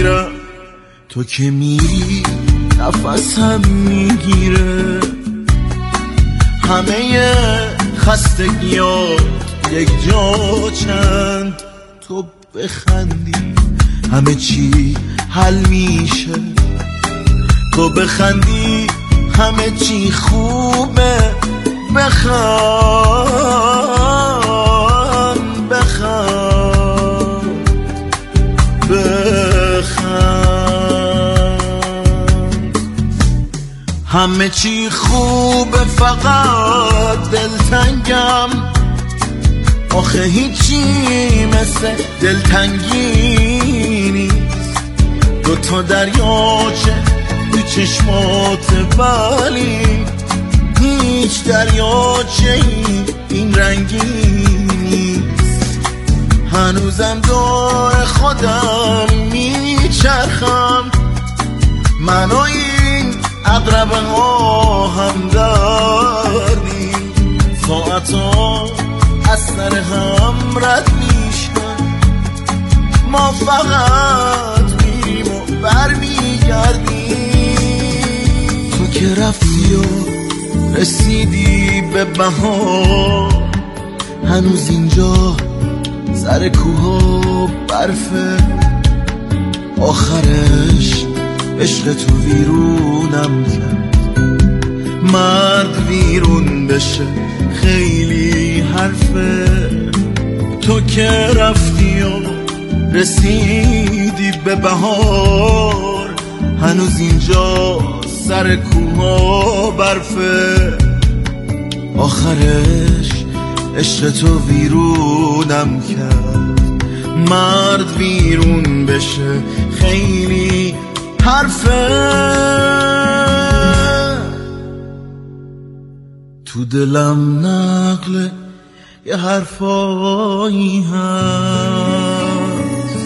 میرم، تو که میری نفسم میگیره. همه خستگیات یک جا چند، تو بخندی همه چی حل میشه. تو بخندی همه چی خوبه. بخند بخند بخند، همه چی خوبه فقط دلتنگم. آخه هیچی مثل دلتنگی نیست. دوتا دریاچه تو چشمات ولی هیچ دریاچه این رنگی نیست. هنوزم دور خودم میچرخم، من و این عقربه ها هم دردی. ساعتا از سر هم رد میشن، ما فقط میریم و برمیگردیم. تو که رفتی و رسیدی به بهار، هنوز اینجا سر کوها برفه. آخرش عشق تو ویرونم کرد. مرد ویرون بشه خیلی حرفه. تو که رفتی و رسیدی به بهار، هنوز اینجا سر کوها برفه. آخرش عشق تو ویرونم کرد. مرد ویرون بشه خیلی حرفه. تو دلم نقل یه حرفایی هست.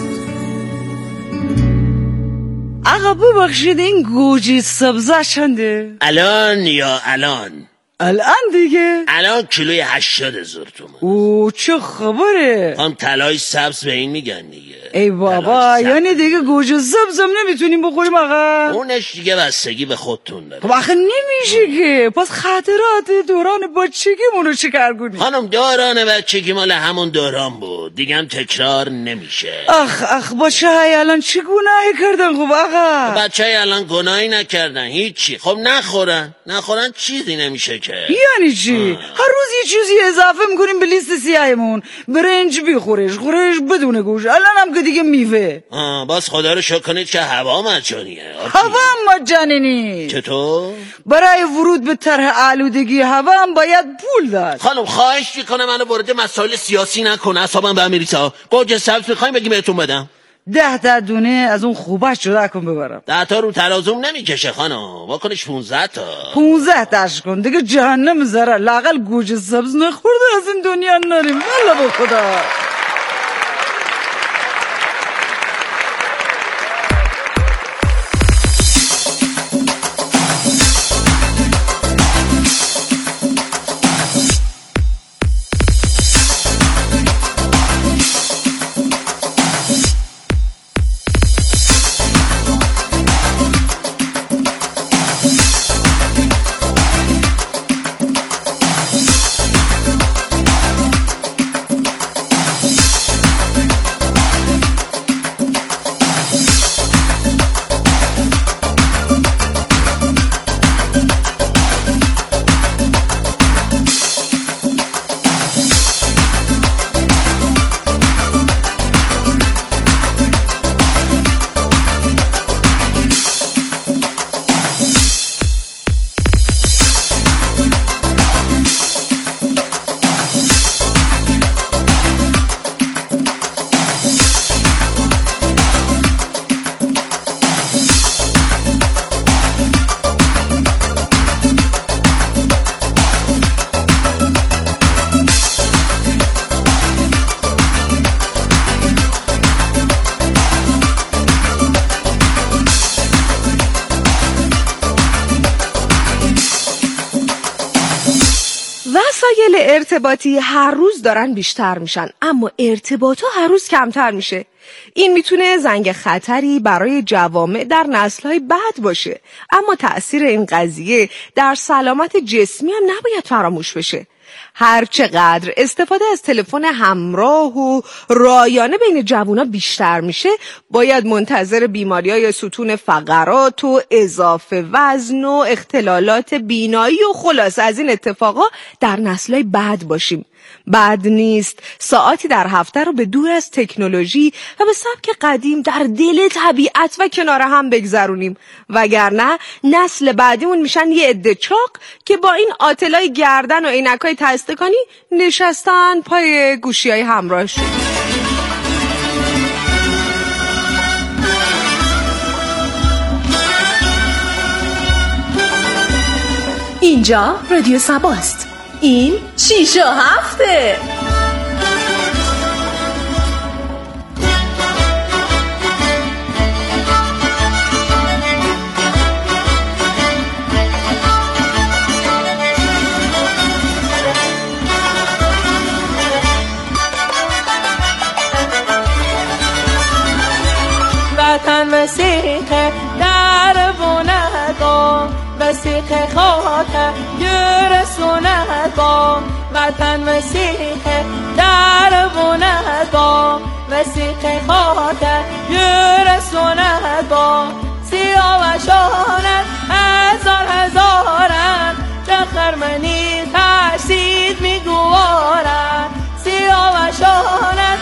آقا ببخشید این گوجه سبزه چنده؟ الان یا الان؟ الان دیگه. الان کیلوی 80,000 تومان. او چه خبره؟ هم طلای سبز به این میگن دیگه. ای بابا یعنی دیگه گوجه سبزم نمیتونیم بخوریم آقا؟ اونش دیگه بستگی به خودتون داره. خب آخه نمیشه که. پس خاطرات دوران بچگیمون رو چیکار کنیم؟ خانم دوران بچگی مال همون دوران بود دیگه، هم تکرار نمیشه. اخ بچه های الان چه گناهی کردن؟ خب آقا بچه های الان گناهی نکردن هیچی. خب نخورن چیزی نمیشه که. یعنی چی؟ هر روز یه چیزی اضافه میکنیم به لیست سیاهمون. برنج بخورش خورش بدون گوش. الان هم که دیگه میوه. باز خدا رو شکر کنید که هوا مجانیه. هوا مجانی نیست. چطور؟ برای ورود به طرح آلودگی هوا هم باید پول داد. خانم خواهش میکنم منو وارد مسائل سیاسی نکنه، اعصابم به هم میریزه. گوجه سبز میخوایم بگیم بهتون بدم؟ 10 تا دونه از اون خوبش جدا کن ببرم. 10 تا رو ترازوم نمیکشه خانم، واکنش 15 تا. 15 تاش کن دیگه، جهنم زره. لاقل گوجه سبز نخورده از این دنیا نریم. والله به خدا. وسایل ارتباطی هر روز دارن بیشتر میشن، اما ارتباطا هر روز کمتر میشه. این میتونه زنگ خطری برای جوامع در نسل‌های بعد باشه، اما تأثیر این قضیه در سلامت جسمی هم نباید فراموش بشه. هر چقدر استفاده از تلفن همراه و رایانه بین جوونا بیشتر میشه، باید منتظر بیماری‌های ستون فقرات و اضافه وزن و اختلالات بینایی و خلاص از این اتفاقا در نسل‌های بعد باشیم. بد نیست ساعتی در هفته رو به دور از تکنولوژی و به سبک قدیم در دل طبیعت و کنار هم بگذرونیم، وگرنه نسل بعدیمون میشن یه عده چاق که با این آتلای گردن و عینکای تستکانی نشستن پای گوشی‌های همراهش. اینجا رادیو سباست. این 6 و 7. وطن مسیح در بونه مسیح خاطر یرسونه با وطن مسیح در بونه با مسیح خاطر یرسونه با سیاوشانه هزارن چخرمنی ترسید میگوارن سیاوشانه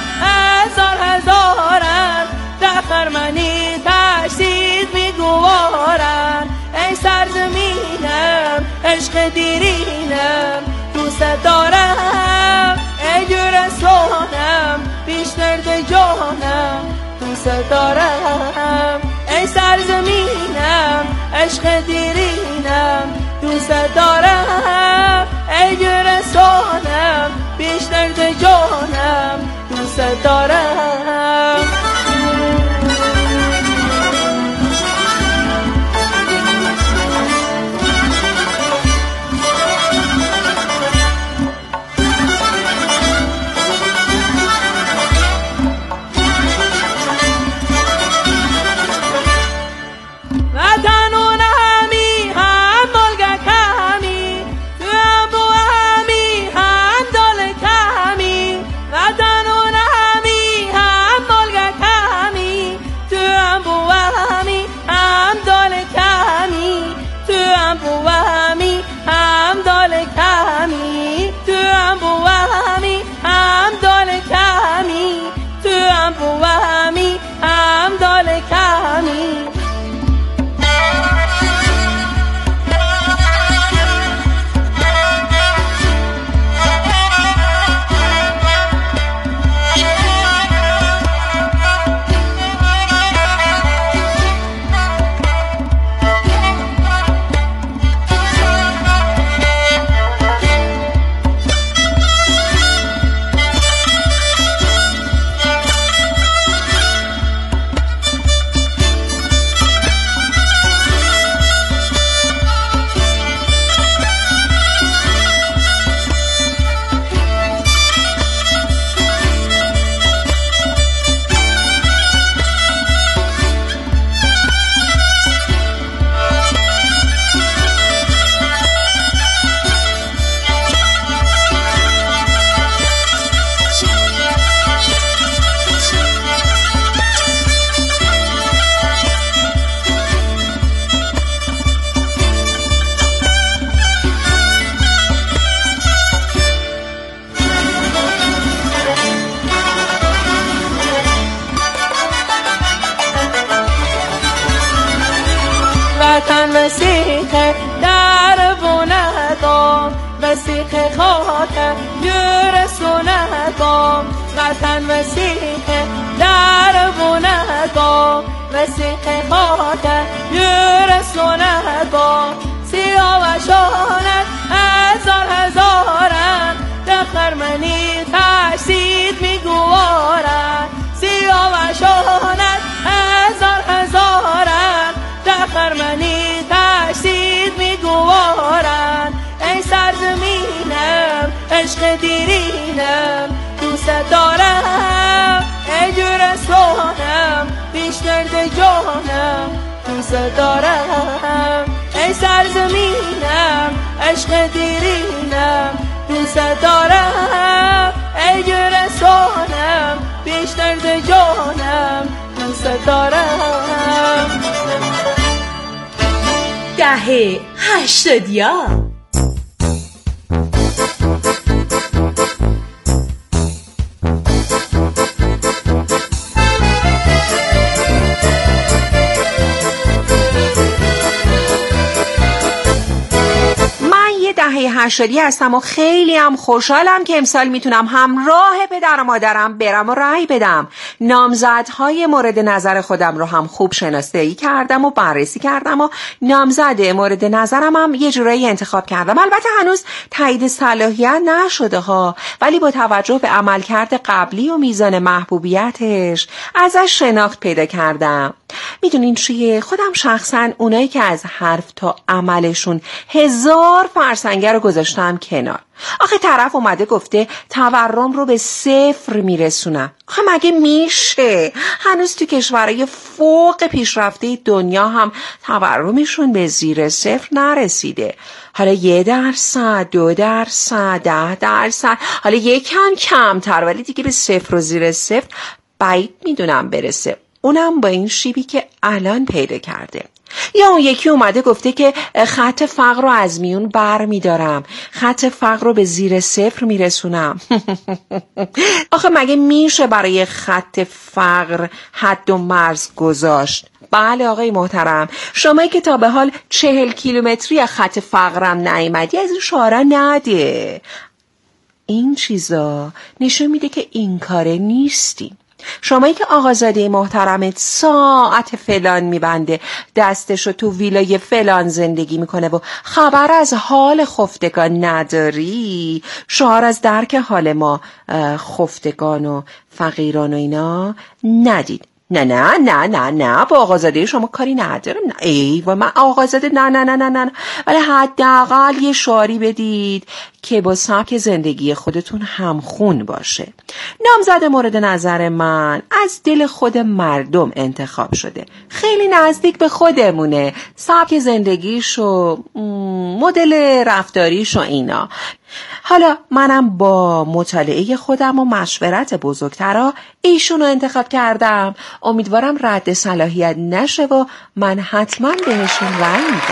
هزارن چخرمنی ترسید میگوارن ای سرزمینم عشق دیرینم دوست دارم ای گرسانم بیشتر به جانم دوست دارم ای سرزمینم عشق دیرینم دوست دارم ای گرسانم بیشتر به جانم دوست دارم وطن مسیح در بونه دام مسیح خاطر یرسونه دام وطن مسیح در بونه دام مسیح خاطر یرسونه دام سیاوشانت هزارن دخرمنی ترسید میگوارن سیاوشانت هزارن دخرمنی ترسید میگوارن ای سرزمینم عشق دیرینم دوست دارم ای جور سونم بیشتر ده جانم دوست دارم ای سرزمینم عشق دیرینم دوست دارم ای جور سونم بیشتر ده جانم دوست دارم. دهه 80. دهه 80 هستم و خیلی هم خوشحالم که امسال میتونم همراه پدر و مادرم برم و رأی بدم. نامزدهای مورد نظر خودم رو هم خوب شناسایی کردم و بررسی کردم و نامزد مورد نظرم هم یه جورایی انتخاب کردم. البته هنوز تایید صلاحیت نشده ها، ولی با توجه به عملکرد قبلی و میزان محبوبیتش ازش شناخت پیدا کردم. میدونین چیه؟ خودم شخصا اونایی که از حرف تا عملشون 1000 فرسنگه رو گذاشتم کنار. آخه طرف اومده گفته تورم رو به 0 میرسونم. آخه مگه میشه؟ هنوز تو کشورهای فوق پیشرفته دنیا هم تورمشون به زیر 0 نرسیده. حالا 1%، 2%، 10%، حالا یکم کمتر، ولی دیگه به 0 و زیر 0 بعید میدونم برسه. اونم با این شیبی که الان پیدا کرده. یا اون یکی اومده گفته که خط فقر رو از میون بر میدارم، خط فقر رو به زیر 0 میرسونم. آخه مگه میشه برای خط فقر حد و مرز گذاشت؟ بله آقای محترم، شمایی که تا به حال 40 کیلومتری از خط فقرم نیامدی از این شعارا نده. این چیزا نشون میده که این کاره نیستی. شمایی که آقازاده محترمت ساعت فلان میبنده، دستشو تو ویلای فلان زندگی میکنه و خبر از حال خفتگان نداری، شعار از درک حال ما خفتگان و فقیران و اینا ندید. نه نه نه نه نه با آقازاده شما کاری ندارم. نه ای و من آقازاده نه نه نه نه نه، ولی حداقل یه شعاری بدید که با سبک زندگی خودتون همخون باشه. نامزد مورد نظر من از دل خود مردم انتخاب شده، خیلی نزدیک به خودمونه، سبک زندگیشو، مدل رفتاریشو اینا. حالا منم با مطالعه خودم و مشورت بزرگترا ایشونو انتخاب کردم. امیدوارم رد صلاحیت نشه و من حتما بهشون رأی میدم.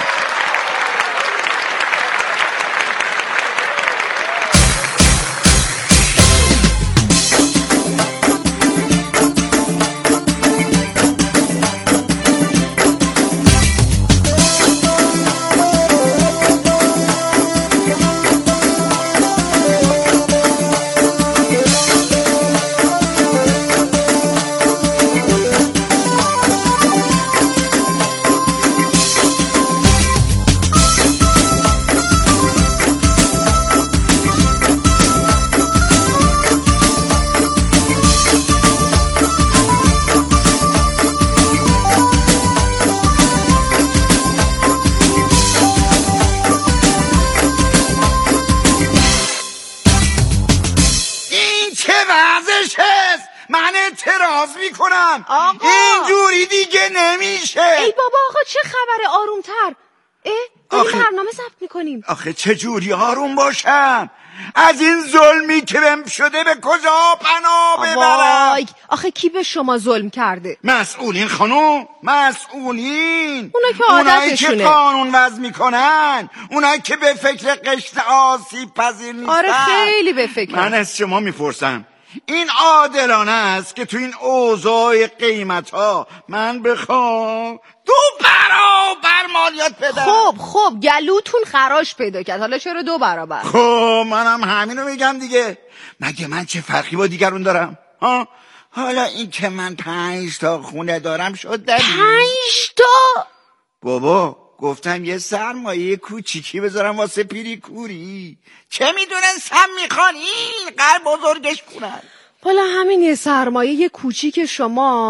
من اعتراض میکنم. آقا اینجوری دیگه نمیشه. ای بابا آقا چه خبره؟ آرومتر. داریم برنامه ضبط میکنیم. آخه چه جوری آروم باشم؟ از این ظلمی که بهم شده به کجا پناه ببرم؟ آخه کی به شما ظلم کرده؟ مسئولین خانوم، مسئولین. اونایی که قانون وضع میکنن، اونایی که به فکر قشر آسیب پذیر نیستن. آره خیلی به فکر. من از شما میپرسم این عادلانه است که تو این اوضاع قیمت ها من بخوام 2 برابر مالیات بدم؟ خب گلوتون خراش پیدا کرد، حالا چرا 2 برابر؟ خب منم همینو میگم دیگه. مگه من چه فرقی با دیگرون دارم؟ حالا این که من 5 تا خونه دارم شد دلیل. 5 تا؟ بابا گفتم یه سرمایه کوچیکی بذارم واسه پیری کوری. چه میدونن سم میخوان این قدر بزرگش کنن؟ والا همین یه سرمایه کوچیک شما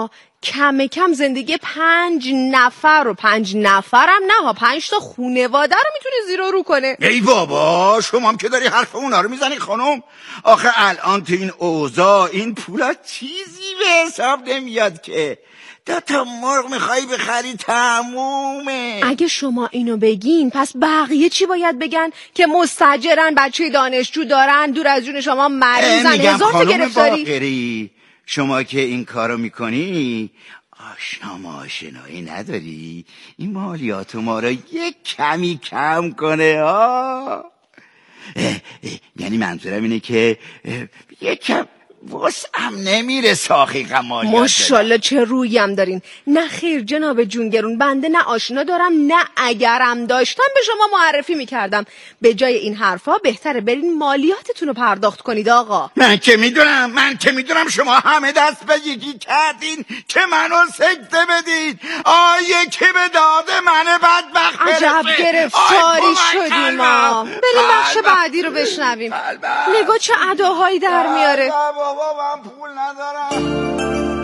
کم کم زندگی 5 نفر و 5 نفرم نه 5 تا خونواده رو میتونه زیر و رو کنه. ای بابا شما هم که داری حرف اونا رو میزنی خانم. آخه الان تو این اوضاع این پولا چیزی به حساب نمیاد که 2 تا مرغ میخوایی بخری تمومه. اگه شما اینو بگین پس بقیه چی باید بگن؟ که مستاجرن، بچه دانشجو دارن، دور از جون شما مریضن، هزار تا گرفتاری. باقری شما که این کارو میکنی آشنا ماشنایی نداری؟ این مالیات ما رو یک کمی کم کنه ها. یعنی منظورم اینه که یک کم وسعم نمیره ساخی قمالیات. ماشالله چه رویم دارین. نه خیر جناب جونگرون، بنده نه آشنا دارم نه اگرم داشتم به شما معرفی میکردم. به جای این حرفا بهتره برین مالیاتتون رو پرداخت کنید آقا. من که میدونم شما همه دست به یکی کردین که منو سکته بدید. یکی به داده من بدبخت برسه. عجب گرفتاری شدیم ما. بریم بخش بعدی رو بشنویم. نگاه چه اداهایی در میاره. بابا من پول ندارم.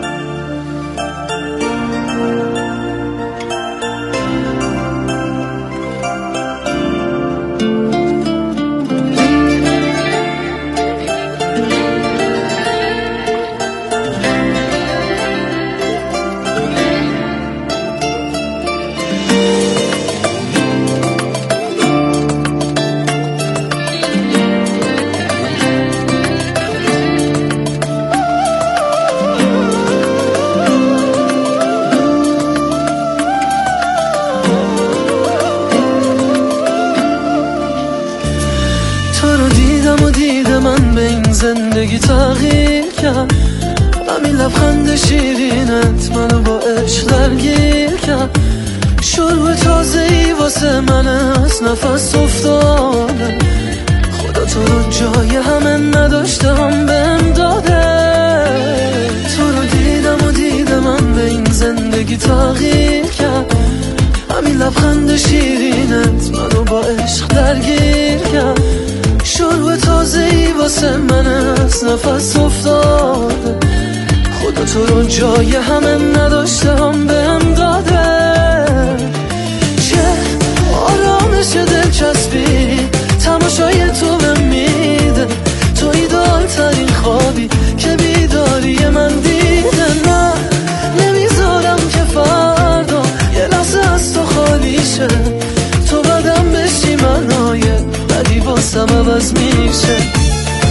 زندگی تغییر کرد، همین لبخند شیرینت منو با عشق درگیر کرد. شروع تازه‌ای واسه من از نفس افتاده، خدا تو رو جای همه نداشتم بهم داده. تو رو دیدم من به این زندگی تغییر کرد، همین لبخند شیرینت منو با عشق درگیر کرد. شروع تازه‌ای واسه من از نفس افتاده، خدا تو رو جای همه نداشتم بهم داده. چه آرامش دلچسبی تماشای تو بهم میده، تو ایدال ترین خوابی که بیداری من دیده. نه نمیذارم که فردا یه لحظه از تو خالی شه، تو بدم بشی منای بدی واسم عوض میشه.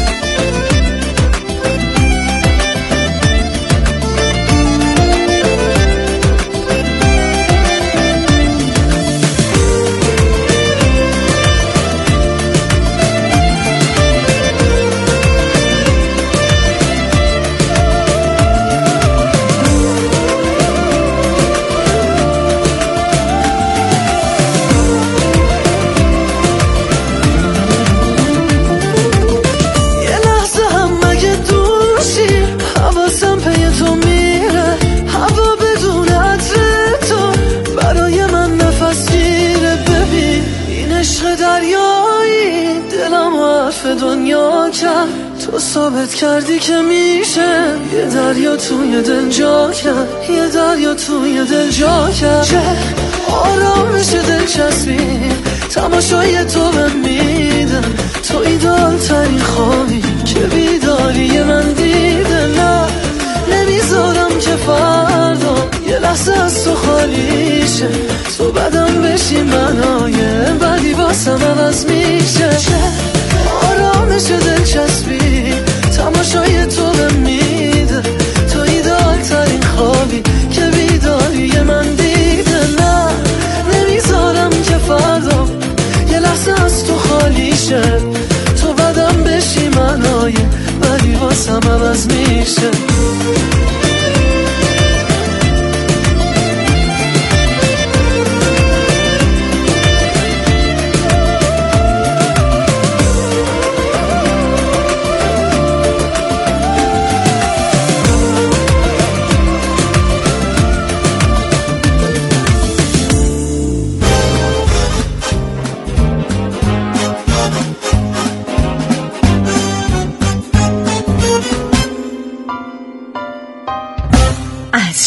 دنیا کرد تو ثابت کردی که میشه، یه دریا توی دل جا کرد، یه دریا توی دل جا کرد. چه آرامش دلچسبی تماشای تو بهم میده، تو ایدال ترین خوابی که بیداری من دیده. نه نمیذارم که فردا یه لحظه از تو خالی شه، تو بدم بشی منای بدی واسم عوض میشه. آرامش دلچسبی تماشای تو بهم میده، تو ایدال ترین خوابی که بیداری من دیده. نه نمیذارم که فردا یه لحظه از تو خالی شه، تو بدم بشی منای بدی واسم عوض میشه.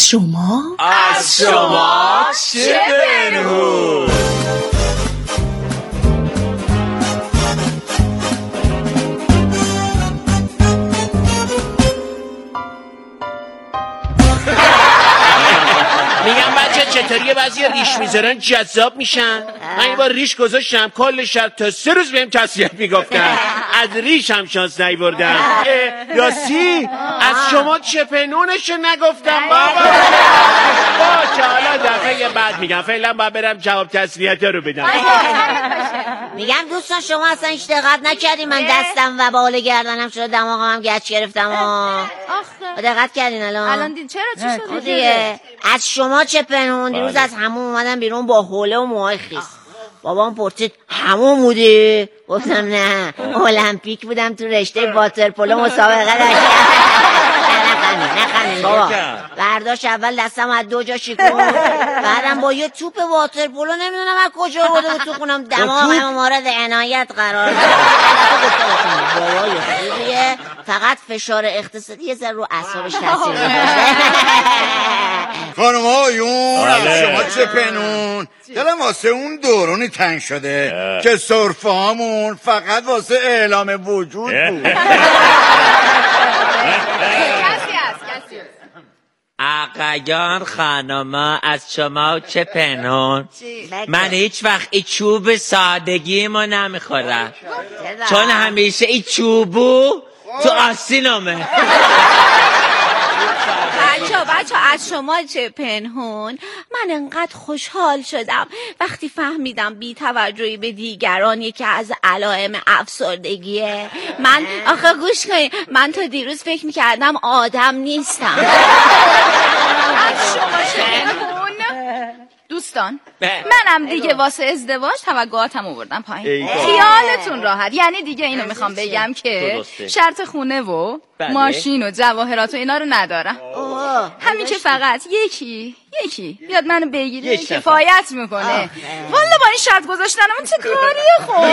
شما چه پنهون؟ میگم بچه چطوریه بعضی ریش میذارن جذاب میشن. من این بار ریش گذاشتم کل شب تا 3 روز بهم تسلیت میگفتن، از ریش هم شانس نیوردم. یاسی از شما چه پنونشو نگفتم بابا. باشه حالا دفعه بعد میگم، فعلا باید برم جواب تسلیت رو بدم. میگم دوستان شما اصلا هیچ دقت نکردین من دستم و بال گردنم شده، دماغم هم گچ گرفتم. دقت کردین الان دید چرا چی شده دیگه؟ از شما چه پنهون؟ دیروز از همون اومدم بیرون با حوله و موهای خیس. بابام پرسید همون بودی؟ گفتم نه، المپیک بودم تو رشته واترپولو مسابقه داشتم. نخندین بابا. برداشت اول دستم از 2 جا شکون، بعدم با یه توپ واترپولو نمیدونم از کجا آورده بود تو خونم، دماغم مورد عنایت قرار داد. بابا یه خوبیه، فقط فشار اقتصادی یه ذره رو اعصابش تاثیر میذاره. خانم آیون از شما چه پنون؟ دلم واسه اون دورانی تنگ شده که سرفه هامون فقط واسه اعلام وجود بود. آقایان خانما از شما چه پنهون؟ من هیچ وقت این چوب سادگیمو نمیخورم، چون همیشه این چوبو تو آستینمه. بچه از شما چه پنهون؟ من انقدر خوشحال شدم وقتی فهمیدم بی توجهی به دیگران یکی از علائم افسردگیه. من آخه گوش کنید، من تا دیروز فکر میکردم آدم نیستم. از شما چه پنهون؟ دوستان منم دیگه واسه ازدواج توقعاتم آوردم پایین. خیالتون راحت، یعنی دیگه اینو میخوام بگم که شرط خونه و ماشین و جواهرات و اینا رو ندارم. همین که فقط یکی بیاد منو بگیره کفایت میکنه. والا با این شرط گذاشتنم چه کاریه خب.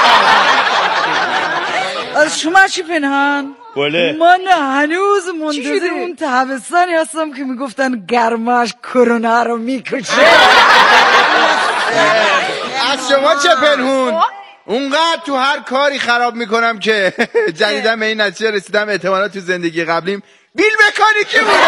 از شما چی پنهان؟ من هنوز منتظر اون تابستانی هستم که میگفتن گرماش کرونا رو میکشه. از شما چه پنهون؟ اونقدر تو هر کاری خراب میکنم که جدیدم به این نتیجه رسیدم احتمالا تو زندگی قبلیم بیل مکانیکی بودم.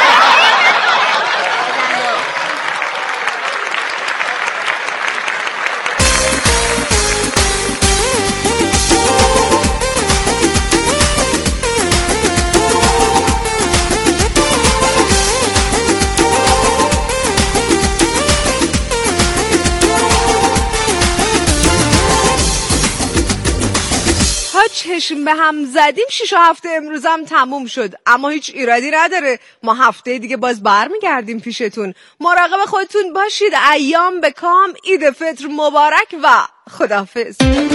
چشم به هم زدیم 6 هفته امروزم تموم شد، اما هیچ ایرادی نداره، ما هفته دیگه باز برمیگردیم پیشتون. مراقب خودتون باشید. ایام به کام، عید فطر مبارک و خداحافظ.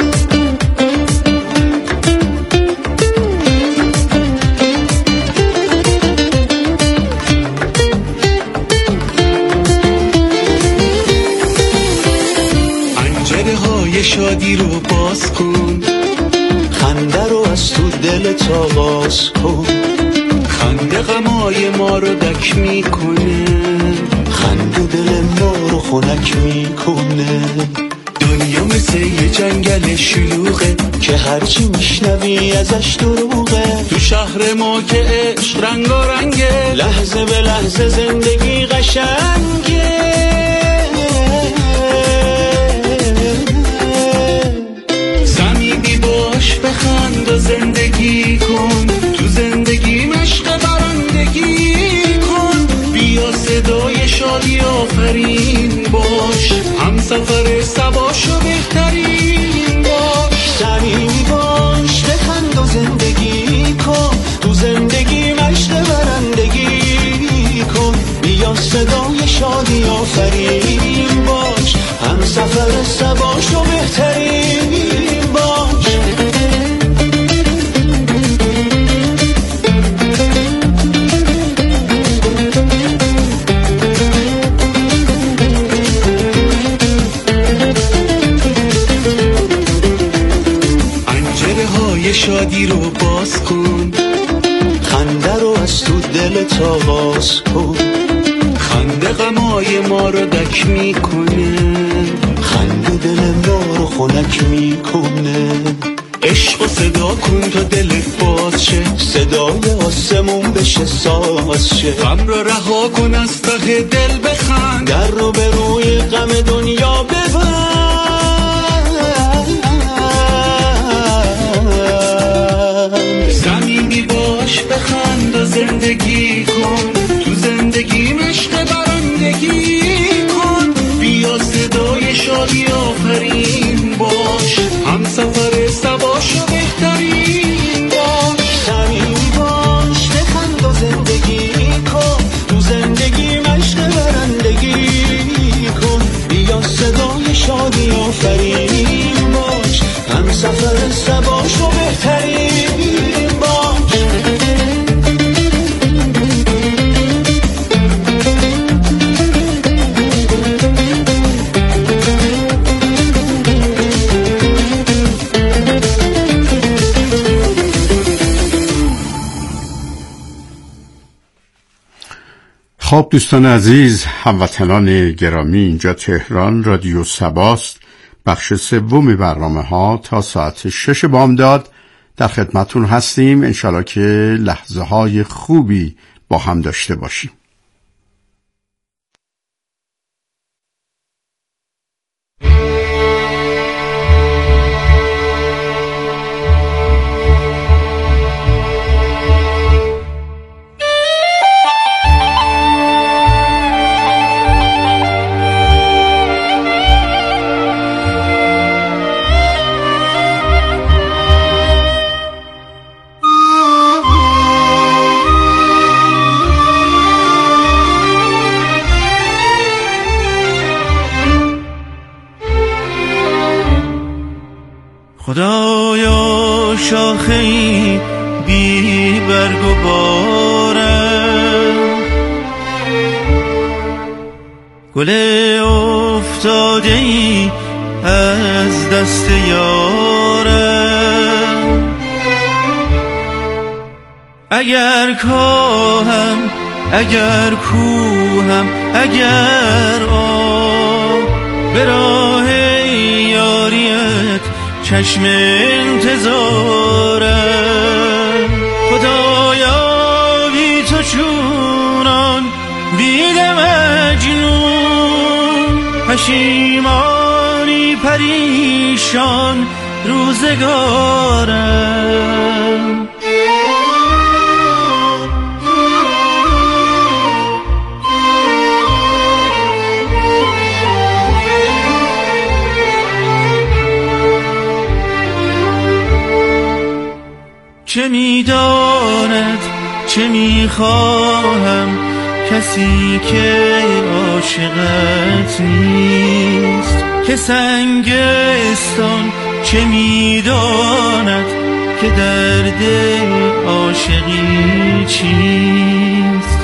پنجره های شادی رو باز کن، خنده رو از تو دلت آغاز کن، خنده غمای ما رو دک میکنه، خنده دل ما رو خنک میکنه. دنیا مثل یه جنگل شلوغه که هرچی میشنوی ازش دروغه. تو شهر ما که عشق رنگارنگه، لحظه به لحظه زندگی قشنگه. بخند و زندگی کن، تو زندگی مشق برندگی کن. بیا صدای شادی آفرین باش، هم سفر سباشو بهترین باش. صمیمی باش بخند و زندگی کن، تو زندگی مشق برندگی کن. بیا صدای شادی آفرین باش، هم سفر سباشو بهترین باش. شادی رو باز کن، خنده رو از تو دلت آغاز کن، خنک میکنه، خنده دل ما رو خنک میکنه. عشق و صدا کن تا دلت باز شه، صدای آسمون بشه ساز شه. غم رو رها کن از ته دل بخند، در رو به روی غم دنیا ببند. صمیمی باش بخند و زندگی کن، تو زندگی عشق برندگی کن. بیا صدای شادی آفرین باش، هم سفر سباشو بهترین باش. صمیمی باش بخند و زندگی کن، تو زندگی عشق برندگی کن. بیا صدای شادی آفرین باش، هم سفر سباشو بهترین باش. خب دوستان عزیز، هموطنان گرامی، اینجا تهران رادیو سباست. بخش سوم برنامه ها تا ساعت 6 بامداد در خدمتون هستیم. انشالله که لحظه های خوبی با هم داشته باشیم. خدایا شاخه‌ای بی برگ و بارم، گل افتاده‌ای از دست یارم. اگر کاهم اگر کوهم اگر به راه یاریت چشم انتظارم. خدایا بی تو چونان بید مجنون، پشیمانی پریشان روزگارم. چه میداند چه میخواهم کسی که عاشقت نیست، که سنگستان چه میداند که درد عاشقی چیست.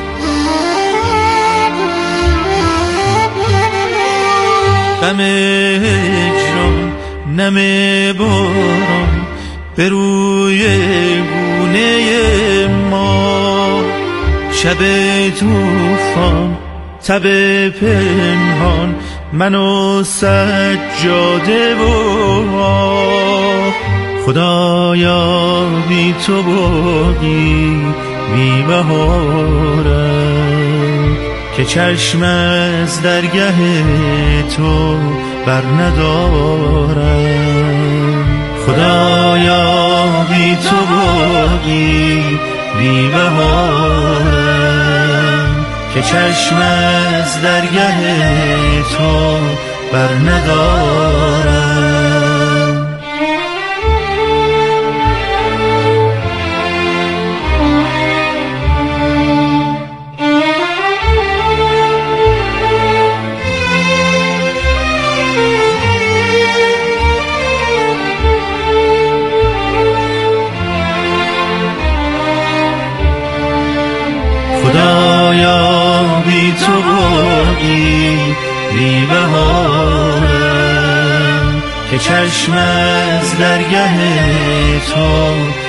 غم هجران نم باران به روی گونه ما، شب طوفان تب پنهان من و سجاده و خدایا بی تو باقی بی بهارم، که چشم از درگه تو بر ندارم. خدایا بی تو باقی بی بهارم، که چشم از درگه تو بر ندارم. خدایا بی تو باقی بی بهارم، که چشم از درگه تو